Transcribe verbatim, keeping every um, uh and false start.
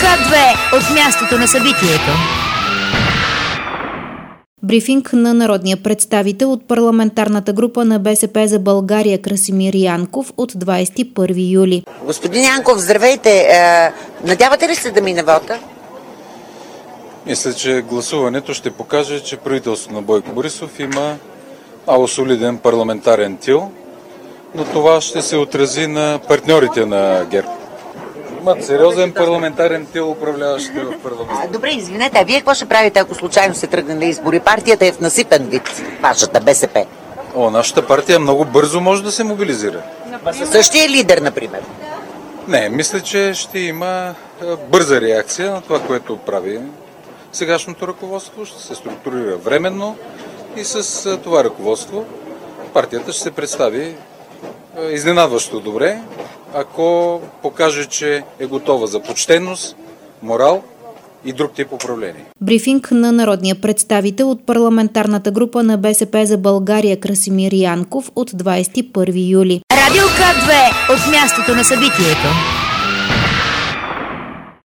К две от мястото на събитието. Брифинг на народния представител от парламентарната група на БСП за България Красимир Янков от двадесет и първи юли. Господин Янков, здравейте! Надявате ли се да мине вота? Мисля, че гласуването ще покаже, че правителството на Бойко Борисов има много солиден парламентарен тил, но това ще се отрази на партньорите на ГЕРБ. Имат сериозен парламентарен тил, управляващите в парламента. Добре, извинете, а вие какво ще правите, ако случайно се тръгне на избори? Партията е в насипен вид, вашата БСП. О, нашата партия много бързо може да се мобилизира. Същия лидер, например. Не, мисля, че ще има бърза реакция на това, което прави сегашното ръководство. Ще се структурира временно и с това ръководство партията ще се представи изненадващо добре, ако покаже, че е готова за почтенност, морал и друг тип управление. Брифинг на народния представител от парламентарната група на БСП за България Красимир Янков от двадесет и първи юли. Радио К две от мястото на събитието.